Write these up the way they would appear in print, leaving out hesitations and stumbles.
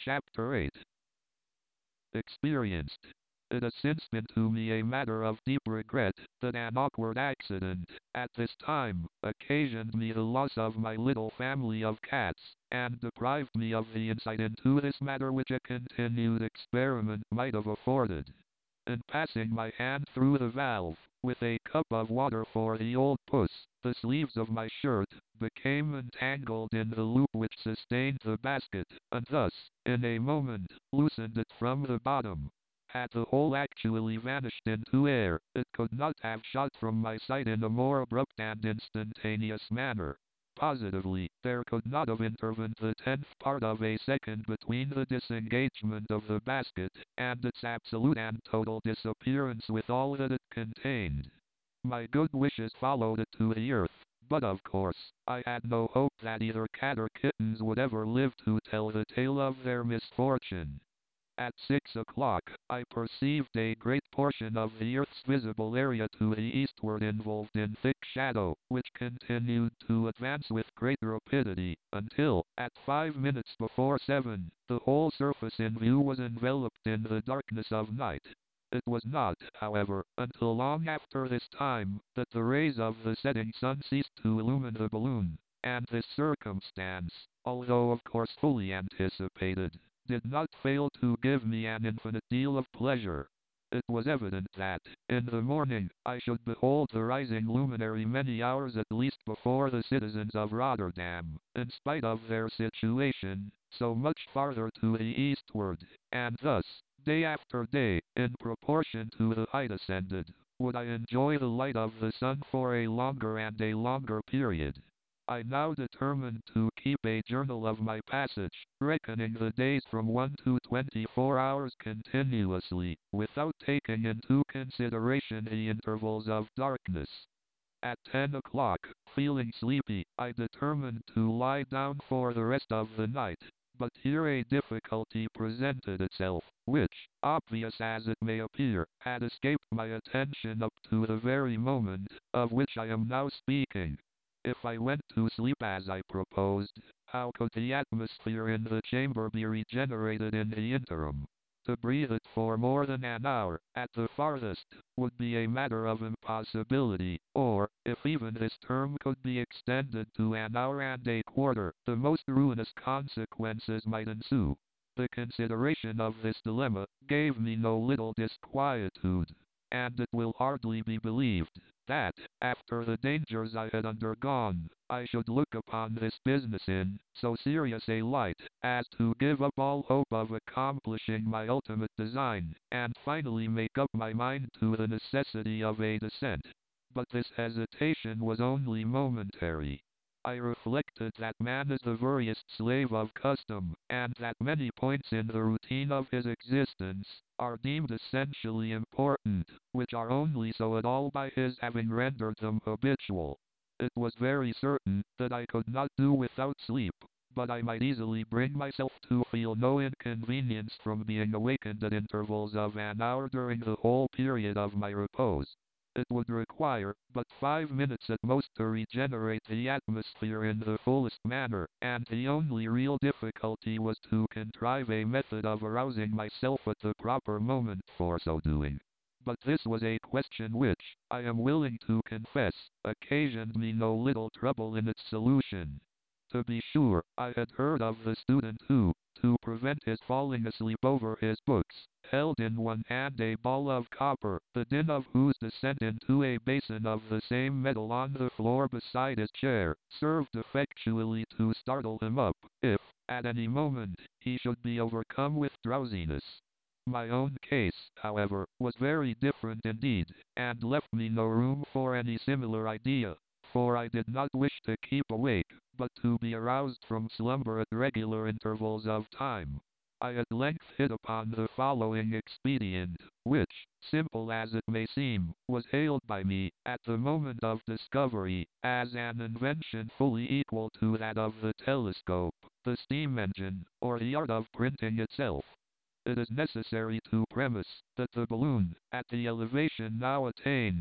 Chapter 8. Experienced. It has since been to me a matter of deep regret that an awkward accident, at this time, occasioned me the loss of my little family of cats, and deprived me of the insight into this matter which a continued experiment might have afforded. In passing my hand through the valve, with a cup of water for the old puss, the sleeves of my shirt became entangled in the loop which sustained the basket, and thus, in a moment, loosened it from the bottom. Had the whole actually vanished into air, it could not have shot from my sight in a more abrupt and instantaneous manner. Positively, there could not have intervened the 10th part of a second between the disengagement of the basket and its absolute and total disappearance with all that it contained. My good wishes followed it to the earth, but of course, I had no hope that either cat or kittens would ever live to tell the tale of their misfortune. At 6 o'clock, I perceived a great portion of the earth's visible area to the eastward involved in thick shadow, which continued to advance with great rapidity, until, at 5 minutes before 7, the whole surface in view was enveloped in the darkness of night. It was not, however, until long after this time, that the rays of the setting sun ceased to illumine the balloon, and this circumstance, although of course fully anticipated, did not fail to give me an infinite deal of pleasure. It was evident that, in the morning, I should behold the rising luminary many hours at least before the citizens of Rotterdam, in spite of their situation, so much farther to the eastward, and thus, day after day, in proportion to the height ascended, would I enjoy the light of the sun for a longer and a longer period. I now determined to keep a journal of my passage, reckoning the days from 1 to 24 hours continuously, without taking into consideration the intervals of darkness. At 10 o'clock, feeling sleepy, I determined to lie down for the rest of the night. But here a difficulty presented itself, which, obvious as it may appear, had escaped my attention up to the very moment of which I am now speaking. If I went to sleep as I proposed, how could the atmosphere in the chamber be regenerated in the interim? To breathe it for more than an hour, at the farthest, would be a matter of impossibility, or, if even this term could be extended to an hour and a quarter, the most ruinous consequences might ensue. The consideration of this dilemma gave me no little disquietude, and it will hardly be believed that, after the dangers I had undergone, I should look upon this business in so serious a light as to give up all hope of accomplishing my ultimate design, and finally make up my mind to the necessity of a descent. But this hesitation was only momentary. I reflected that man is the veriest slave of custom, and that many points in the routine of his existence are deemed essentially important, which are only so at all by his having rendered them habitual. It was very certain that I could not do without sleep, but I might easily bring myself to feel no inconvenience from being awakened at intervals of an hour during the whole period of my repose. It would require but 5 minutes at most to regenerate the atmosphere in the fullest manner, and the only real difficulty was to contrive a method of arousing myself at the proper moment for so doing. But this was a question which, I am willing to confess, occasioned me no little trouble in its solution. To be sure, I had heard of the student who, to prevent his falling asleep over his books, held in one hand a ball of copper, the din of whose descent into a basin of the same metal on the floor beside his chair, served effectually to startle him up, if, at any moment, he should be overcome with drowsiness. My own case, however, was very different indeed, and left me no room for any similar idea, for I did not wish to keep awake, but to be aroused from slumber at regular intervals of time. I at length hit upon the following expedient, which, simple as it may seem, was hailed by me, at the moment of discovery, as an invention fully equal to that of the telescope, the steam engine, or the art of printing itself. It is necessary to premise that the balloon, at the elevation now attained,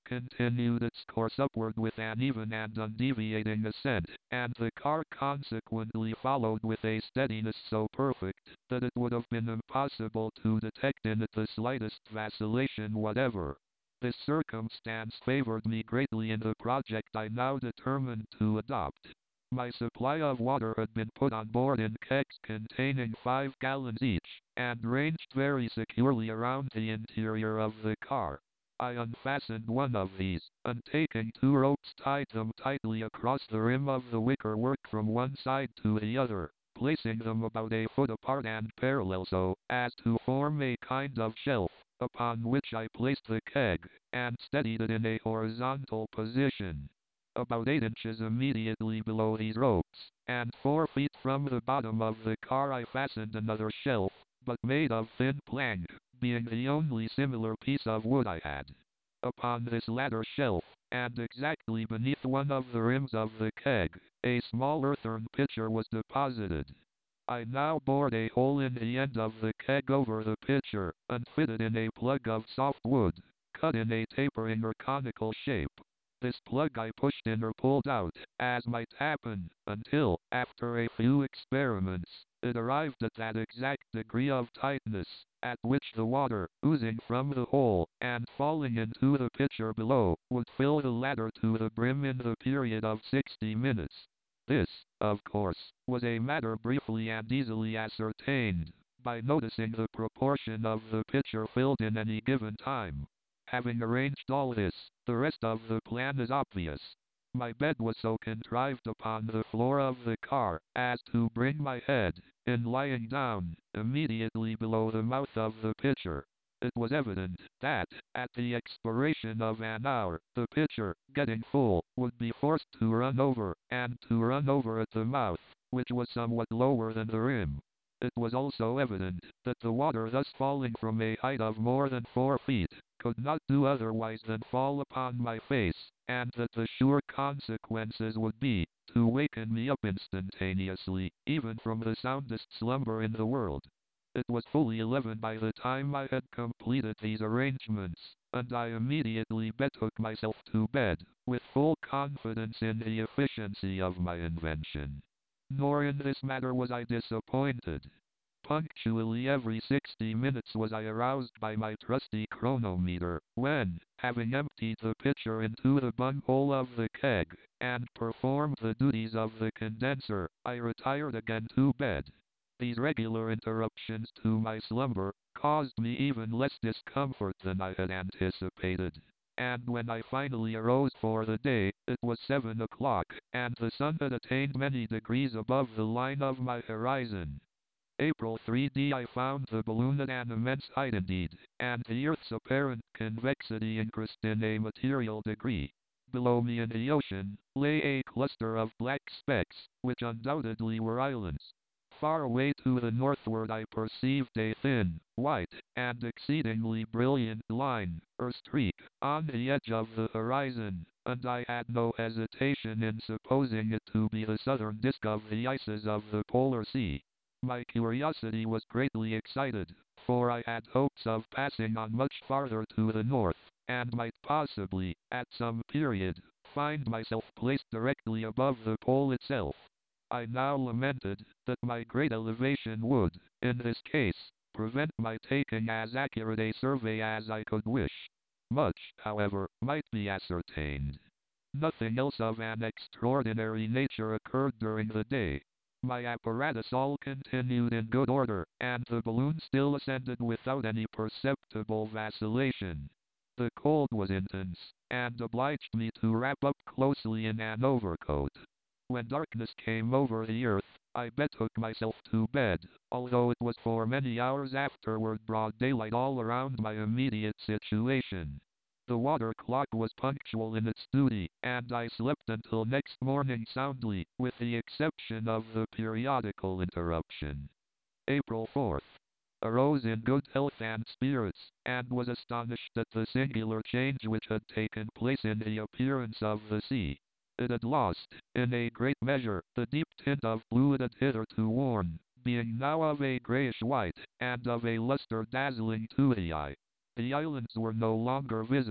continued its course upward with an even and undeviating ascent, and the car consequently followed with a steadiness so perfect that it would have been impossible to detect in it the slightest vacillation whatever. This circumstance favored me greatly in the project I now determined to adopt. My supply of water had been put on board in kegs containing 5 gallons each, and ranged very securely around the interior of the car. I unfastened one of these, and taking 2 ropes tied them tightly across the rim of the wicker work from one side to the other, placing them about a foot apart and parallel so as to form a kind of shelf, upon which I placed the keg, and steadied it in a horizontal position. About 8 inches immediately below these ropes, and 4 feet from the bottom of the car I fastened another shelf, but made of thin plank, being the only similar piece of wood I had. Upon this latter shelf, and exactly beneath one of the rims of the keg, a small earthen pitcher was deposited. I now bored a hole in the end of the keg over the pitcher, and fitted in a plug of soft wood, cut in a tapering or conical shape. This plug I pushed in or pulled out, as might happen, until, after a few experiments, it arrived at that exact degree of tightness, at which the water, oozing from the hole, and falling into the pitcher below, would fill the latter to the brim in the period of 60 minutes. This, of course, was a matter briefly and easily ascertained, by noticing the proportion of the pitcher filled in any given time. Having arranged all this, the rest of the plan is obvious. My bed was so contrived upon the floor of the car as to bring my head, in lying down, immediately below the mouth of the pitcher. It was evident that, at the expiration of an hour, the pitcher, getting full, would be forced to run over, and to run over at the mouth, which was somewhat lower than the rim. It was also evident that the water thus falling from a height of more than 4 feet could not do otherwise than fall upon my face, and that the sure consequences would be to waken me up instantaneously, even from the soundest slumber in the world. It was fully 11 by the time I had completed these arrangements, and I immediately betook myself to bed, with full confidence in the efficiency of my invention. Nor in this matter was I disappointed. Punctually every 60 minutes was I aroused by my trusty chronometer, when, having emptied the pitcher into the bunghole of the keg, and performed the duties of the condenser, I retired again to bed. These regular interruptions to my slumber caused me even less discomfort than I had anticipated. And when I finally arose for the day, it was 7 o'clock, and the sun had attained many degrees above the line of my horizon. April 3d I found the balloon at an immense height indeed, and the Earth's apparent convexity increased in a material degree. Below me in the ocean, lay a cluster of black specks, which undoubtedly were islands. Far away to the northward I perceived a thin, white, and exceedingly brilliant line, or streak, on the edge of the horizon, and I had no hesitation in supposing it to be the southern disk of the ices of the polar sea. My curiosity was greatly excited, for I had hopes of passing on much farther to the north, and might possibly, at some period, find myself placed directly above the pole itself. I now lamented that my great elevation would, in this case, prevent my taking as accurate a survey as I could wish. Much, however, might be ascertained. Nothing else of an extraordinary nature occurred during the day. My apparatus all continued in good order, and the balloon still ascended without any perceptible vacillation. The cold was intense, and obliged me to wrap up closely in an overcoat. When darkness came over the earth, I betook myself to bed, although it was for many hours afterward broad daylight all around my immediate situation. The water clock was punctual in its duty, and I slept until next morning soundly, with the exception of the periodical interruption. April 4th. Arose in good health and spirits, and was astonished at the singular change which had taken place in the appearance of the sea. It had lost, in a great measure, the deep tint of blue it had hitherto worn, being now of a grayish white, and of a luster dazzling to the eye. The islands were no longer visible,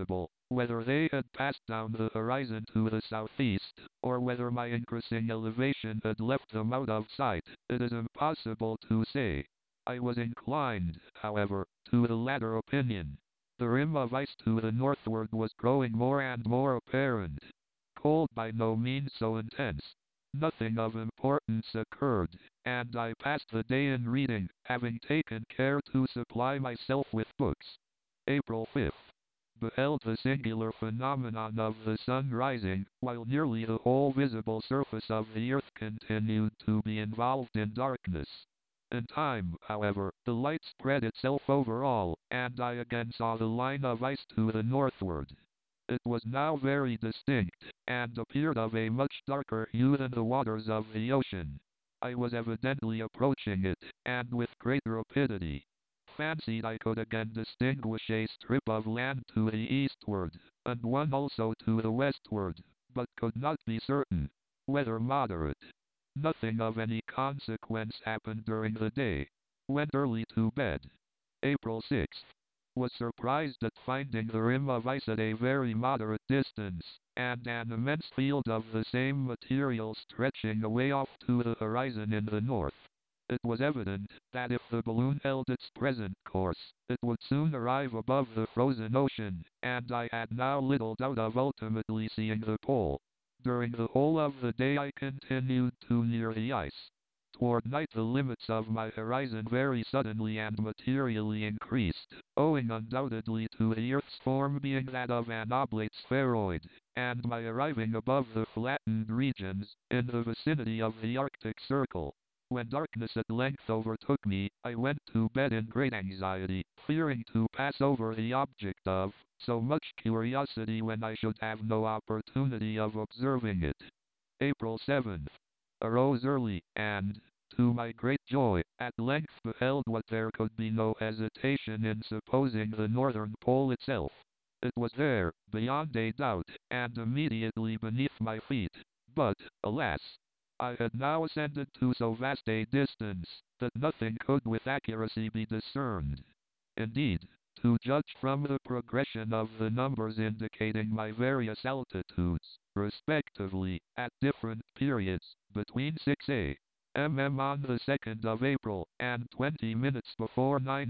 Whether they had passed down the horizon to the southeast, or whether my increasing elevation had left them out of sight, it is impossible to say. I was inclined, however, to the latter opinion. The rim of ice to the northward was growing more and more apparent. Cold by no means so intense. Nothing of importance occurred, and I passed the day in reading, having taken care to supply myself with books. April 5th. Beheld the singular phenomenon of the sun rising, while nearly the whole visible surface of the earth continued to be involved in darkness. In time, however, the light spread itself over all, and I again saw the line of ice to the northward. It was now very distinct, and appeared of a much darker hue than the waters of the ocean. I was evidently approaching it, and with great rapidity. Fancied I could again distinguish a strip of land to the eastward, and one also to the westward, but could not be certain. Weather moderate. Nothing of any consequence happened during the day. Went early to bed. April 6th. Was surprised at finding the rim of ice at a very moderate distance, and an immense field of the same material stretching away off to the horizon in the north. It was evident that if the balloon held its present course, it would soon arrive above the frozen ocean, and I had now little doubt of ultimately seeing the pole. During the whole of the day I continued to near the ice. Toward night the limits of my horizon very suddenly and materially increased, owing undoubtedly to the earth's form being that of an oblate spheroid, and my arriving above the flattened regions, in the vicinity of the Arctic Circle. When darkness at length overtook me, I went to bed in great anxiety, fearing to pass over the object of so much curiosity when I should have no opportunity of observing it. April 7th. Arose early, and, to my great joy, at length beheld what there could be no hesitation in supposing the northern pole itself. It was there, beyond a doubt, and immediately beneath my feet. But, alas! I had now ascended to so vast a distance, that nothing could with accuracy be discerned. Indeed, to judge from the progression of the numbers indicating my various altitudes, respectively, at different periods, between 6 a.m. on the 2nd of April, and 20 minutes before 9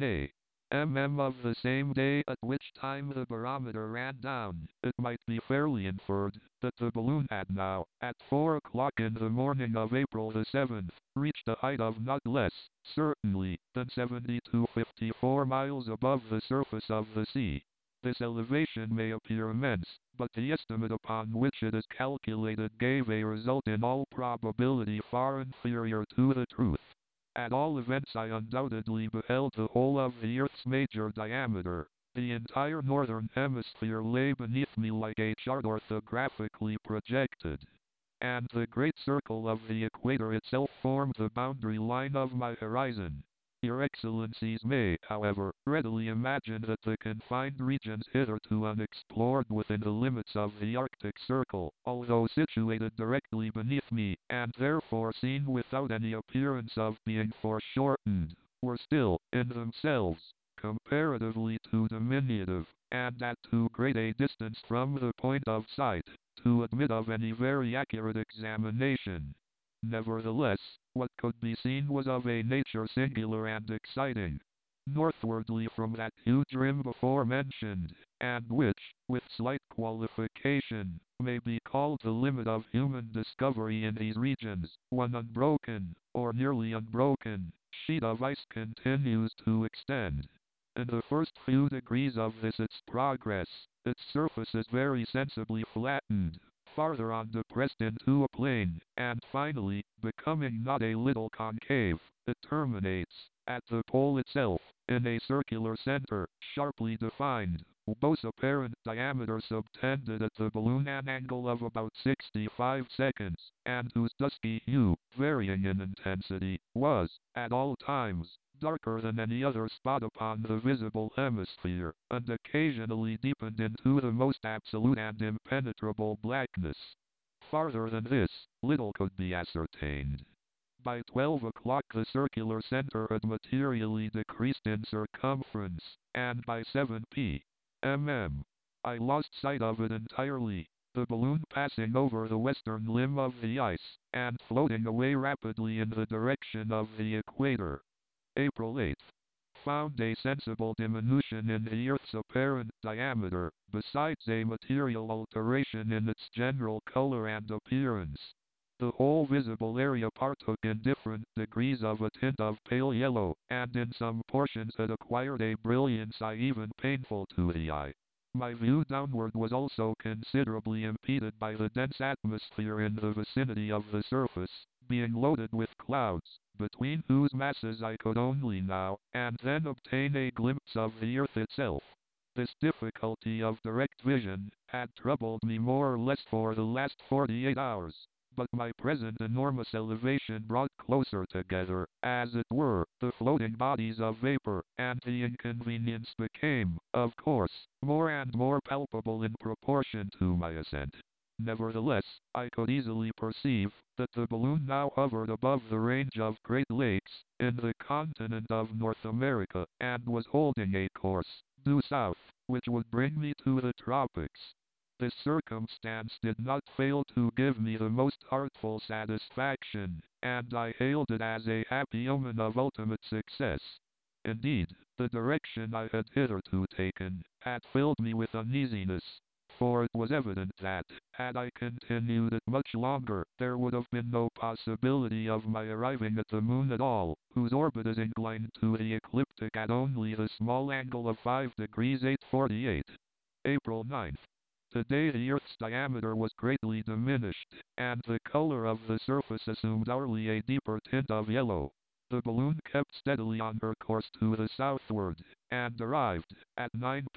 a.m. of the same day at which time the barometer ran down, it might be fairly inferred that the balloon had now, at 4 o'clock in the morning of April the 7th, reached a height of not less, certainly, than 70 to 54 miles above the surface of the sea. This elevation may appear immense, but the estimate upon which it is calculated gave a result in all probability far inferior to the truth. At all events I undoubtedly beheld the whole of the earth's major diameter. The entire northern hemisphere lay beneath me like a chart orthographically projected, and the great circle of the equator itself formed the boundary line of my horizon. Your Excellencies may, however, readily imagine that the confined regions hitherto unexplored within the limits of the Arctic Circle, although situated directly beneath me, and therefore seen without any appearance of being foreshortened, were still, in themselves, comparatively too diminutive, and at too great a distance from the point of sight, to admit of any very accurate examination. Nevertheless, what could be seen was of a nature singular and exciting. Northwardly from that huge rim before mentioned, and which, with slight qualification, may be called the limit of human discovery in these regions, one unbroken, or nearly unbroken, sheet of ice continues to extend. In the first few degrees of this its progress, its surface is very sensibly flattened, farther on depressed into a plane, and finally, becoming not a little concave, it terminates, at the pole itself, in a circular center, sharply defined, whose apparent diameter subtended at the balloon an angle of about 65 seconds, and whose dusky hue, varying in intensity, was, at all times, darker than any other spot upon the visible hemisphere, and occasionally deepened into the most absolute and impenetrable blackness. Farther than this, little could be ascertained. By 12 o'clock the circular center had materially decreased in circumference, and by 7 p.m. I lost sight of it entirely. The balloon passing over the western limb of the ice, and floating away rapidly in the direction of the equator. April 8th. Found a sensible diminution in the Earth's apparent diameter, besides a material alteration in its general color and appearance. The whole visible area partook in different degrees of a tint of pale yellow, and in some portions had acquired a brilliance even painful to the eye. My view downward was also considerably impeded by the dense atmosphere in the vicinity of the surface, being loaded with clouds, between whose masses I could only now and then obtain a glimpse of the earth itself. This difficulty of direct vision had troubled me more or less for the last 48 hours, but my present enormous elevation brought closer together, as it were, the floating bodies of vapor, and the inconvenience became, of course, more and more palpable in proportion to my ascent. Nevertheless, I could easily perceive that the balloon now hovered above the range of Great Lakes, in the continent of North America, and was holding a course, due south, which would bring me to the tropics. This circumstance did not fail to give me the most heartful satisfaction, and I hailed it as a happy omen of ultimate success. Indeed, the direction I had hitherto taken had filled me with uneasiness, for it was evident that, had I continued it much longer, there would have been no possibility of my arriving at the moon at all, whose orbit is inclined to the ecliptic at only the small angle of 5 degrees 848. April 9th. Today the Earth's diameter was greatly diminished, and the color of the surface assumed hourly a deeper tint of yellow. The balloon kept steadily on her course to the southward, and arrived, at 9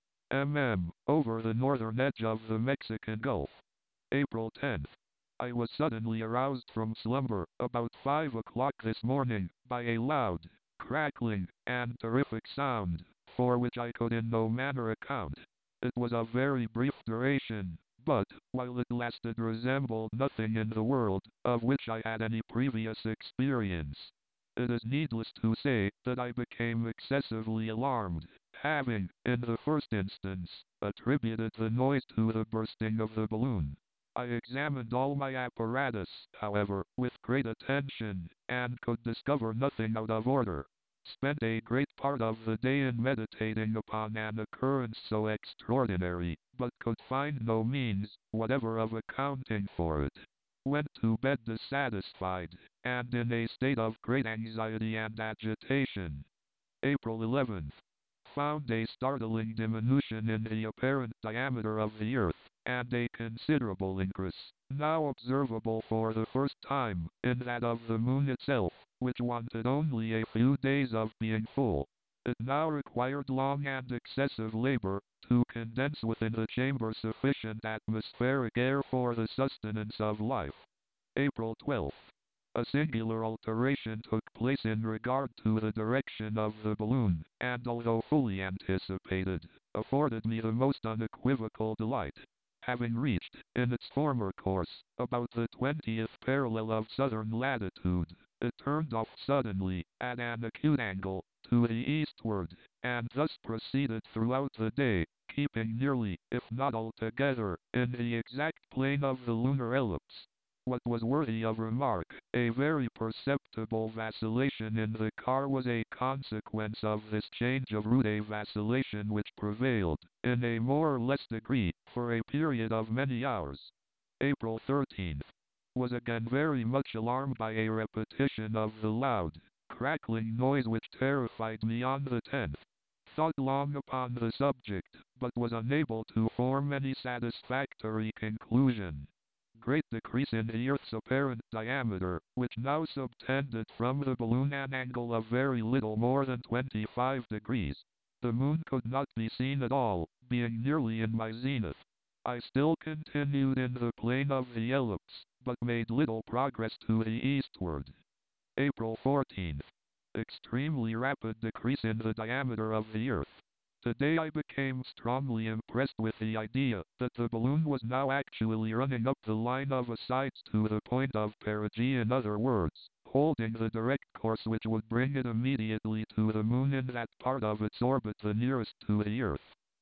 p.m., over the northern edge of the Mexican Gulf. April 10th. I was suddenly aroused from slumber, about 5 o'clock this morning, by a loud, crackling, and terrific sound, for which I could in no manner account. It was of very brief duration, but, while it lasted, resembled nothing in the world of which I had any previous experience. It is needless to say that I became excessively alarmed, having, in the first instance, attributed the noise to the bursting of the balloon. I examined all my apparatus, however, with great attention, and could discover nothing out of order. Spent a great part of the day in meditating upon an occurrence so extraordinary, but could find no means whatever of accounting for it. Went to bed dissatisfied, and in a state of great anxiety and agitation. April 11th. Found a startling diminution in the apparent diameter of the Earth, and a considerable increase, now observable for the first time, in that of the moon itself, which wanted only a few days of being full. It now required long and excessive labor to condense within the chamber sufficient atmospheric air for the sustenance of life. April 12th. A singular alteration took place in regard to the direction of the balloon, and although fully anticipated, afforded me the most unequivocal delight. Having reached, in its former course, about the 20th parallel of southern latitude, it turned off suddenly, at an acute angle, to the eastward, and thus proceeded throughout the day, keeping nearly, if not altogether, in the exact plane of the lunar ellipse. What was worthy of remark, a very perceptible vacillation in the car was a consequence of this change of route, a vacillation which prevailed, in a more or less degree, for a period of many hours. April 13th. Was again very much alarmed by a repetition of the loud, crackling noise which terrified me on the 10th. Thought long upon the subject, but was unable to form any satisfactory conclusion. Great decrease in the Earth's apparent diameter, which now subtended from the balloon an angle of very little more than 25 degrees. The moon could not be seen at all, being nearly in my zenith. I still continued in the plane of the ellipse, but made little progress to the eastward. April 14th. Extremely rapid decrease in the diameter of the Earth. Today I became strongly impressed with the idea that the balloon was now actually running up the line of asides to the point of perigee, in other words, holding the direct course which would bring it immediately to the moon in that part of its orbit the nearest to the Earth.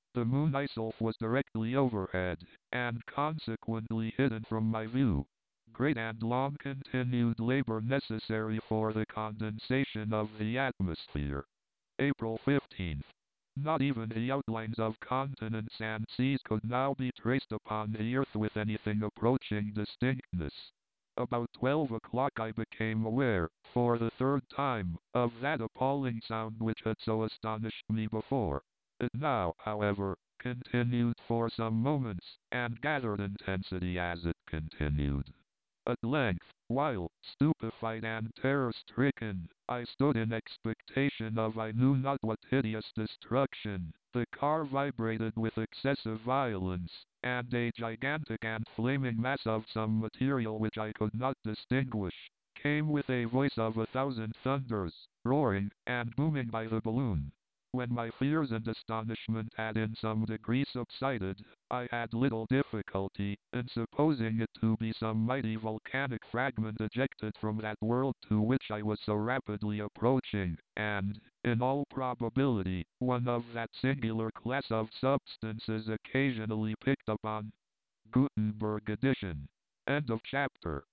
The moon itself was directly overhead, and consequently hidden from my view. Great and long continued labor necessary for the condensation of the atmosphere. April 15th. Not even the outlines of continents and seas could now be traced upon the earth with anything approaching distinctness. About 12 o'clock I became aware, for the third time, of that appalling sound which had so astonished me before. It now, however, continued for some moments, and gathered intensity as it continued. At length, while, stupefied and terror-stricken, I stood in expectation of I knew not what hideous destruction, the car vibrated with excessive violence, and a gigantic and flaming mass of some material which I could not distinguish, came with a voice of 1,000 thunders, roaring and booming by the balloon. When my fears and astonishment had in some degree subsided, I had little difficulty in supposing it to be some mighty volcanic fragment ejected from that world to which I was so rapidly approaching, and, in all probability, one of that singular class of substances occasionally picked up on. Gutenberg edition. End of chapter.